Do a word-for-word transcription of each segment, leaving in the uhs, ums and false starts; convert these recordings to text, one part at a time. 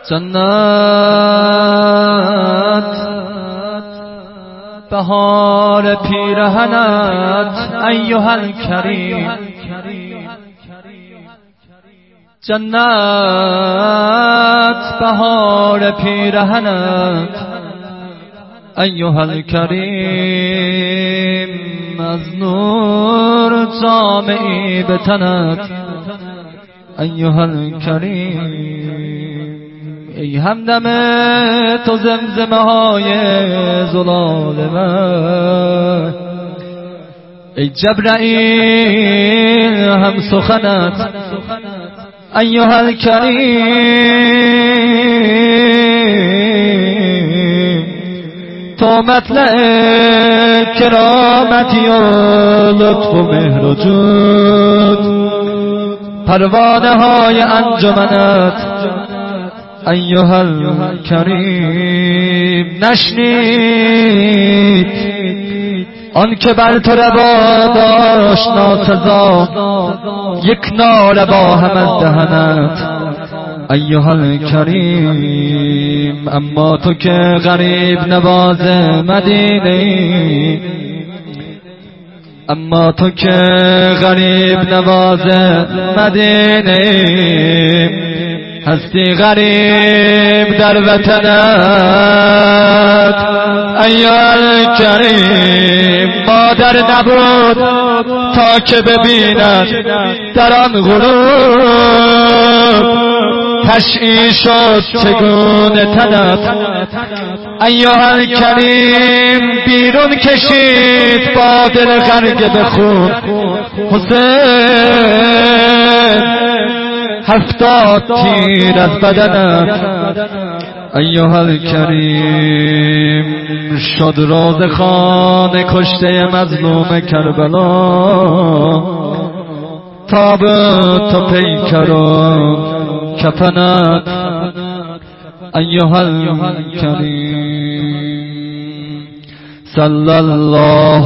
جنت بهار پیرهنت ایها الکریم، جنت بهار پیرهنت ایها الکریم، از نور جامعی به تنت ایها الکریم. ای همدم تو زمزمه های زلال من، ای جبرائیل هم سخنت ایها الکریم. تو مطلع کرامتی و لطف و مهر و جود، پروانه های انجمنت ایها الکریم. نشنید آن که بر تو روا داشت ناسزا، یک ناله با هم از دهنت ایها الکریم. اما تو که غریب نواز مدینه، اما تو که غریب نواز مدینه، هستی غریب در وطنت ایها الکریم. مادر نبود تا که ببیند در آن غروب، تشعیع شد چگونه تنت ایها الکریم. بیرون کشید با دل غرق به خون حسین، هفتاد تیر از بدنت ایها الکریم. شد روز خانه کشته مظلوم کربلا، تابوت و پیکر و کفنت ایها الکریم. صلی الله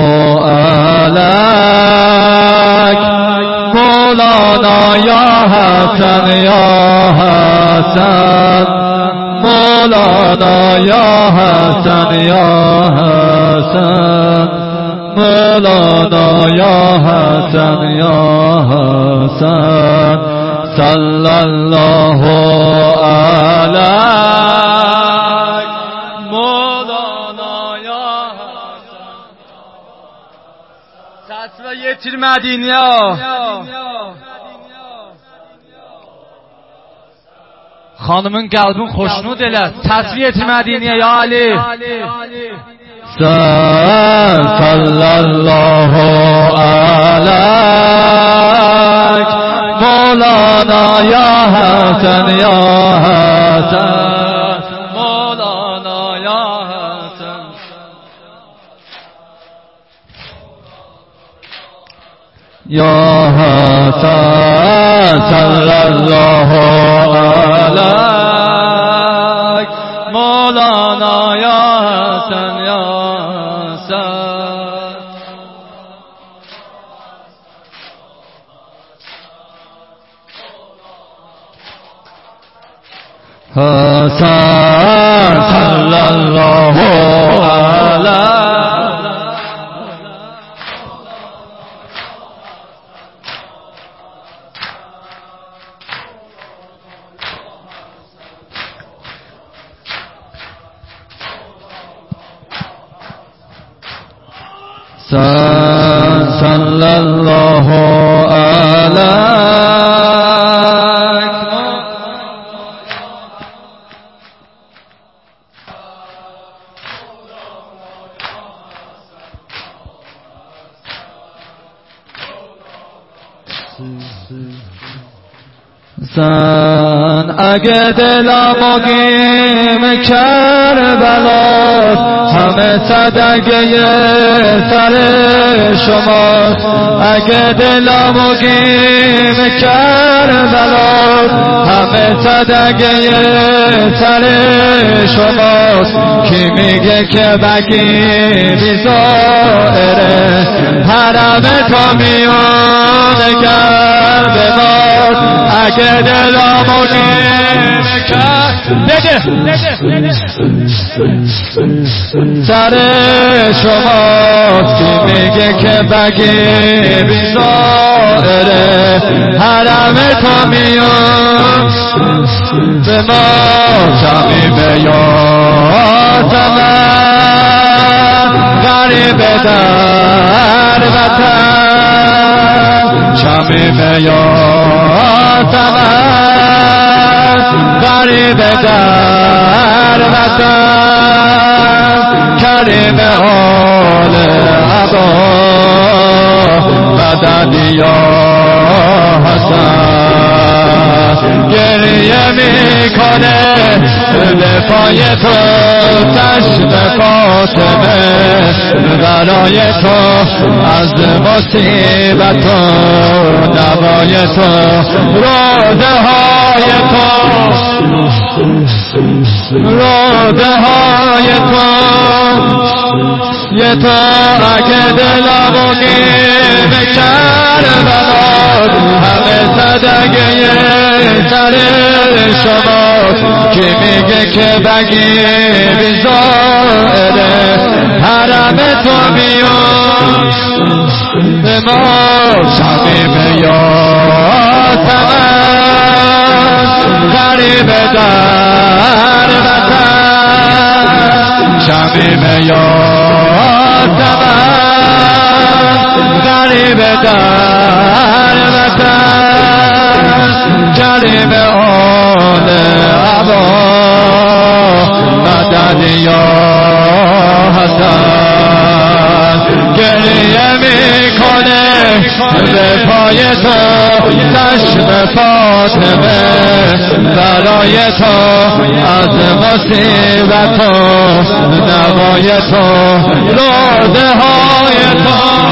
علیک مولانا یا حسن یا حسن، مولانا یا حسن یا حسن، مولانا یا حسن یا حسن. صلی الله علیک مولانا یا حسن. تصویه تیر مدینه خانمın قلبin خوشنود elə. Təsviyet Mədiniyə ya Ali. Sallallahu aleyk Mevlana ya Hasan ya Hasan, Mevlana ya Hasan. Ya Hasan sallallahu aleyk Mevlana ya Hasan ya Hasan. Hasan sallallahu aleyk sallallahu aleyk زن اگه دلمو گیم کربلاست، همه صدقه سر شماست. اگه دلمو گیم کربلاست، همه صدقه سر شماست. کی میگه که بکی بیزاره، حرم تو میونه کرده باز. اگه دلمو گیم کربلاست بده سر شما کی میگه که بگی بیزاره حرم تو میاد به ما کمی به یادم غریب در وطن کمی به یادم غریب در وطن کریم آل عبا مدد یا حسن گریه میکنه به پای تو چشم فاطمه برای تو از مصیبت و دوای تو روزه های تو روزه های تو یه تو اگه دلمونی به کربلا همه صدقه سر شما کی میگه که بگی بیزاره حرم تو بیاد به ما شمیم یادم غریب در وطن شمیم یادم غریب در وطن جریب آل عبا مدد یا حسن گریه میکنه به پای تو چشم فاطمه برای تو از مصیبت و نوای تو روزه های تو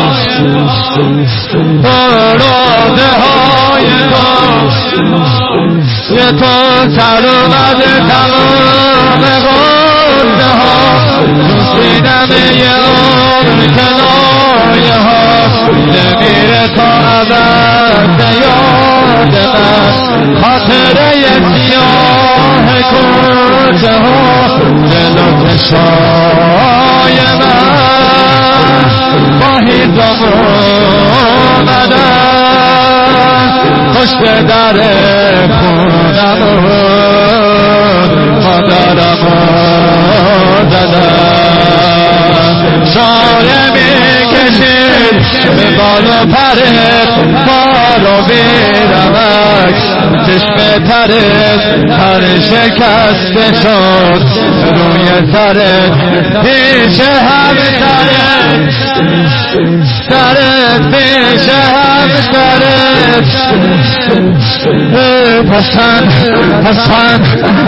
روزه های تو یه تو سر اومده تمام غرده ها تو سینم یه عمر کنایه ها نمیره تا عبد یاد من خاطره سیاه کوچه ها دل و چشای من با هیزم اومدن پشت در خونم مادرم زدن شاره میکشید به بال و پرت بال و بیرمک چشم ترت هر شکسته شد روی سرت پیش هم سرت سرت پیش هم سرت پسند پسند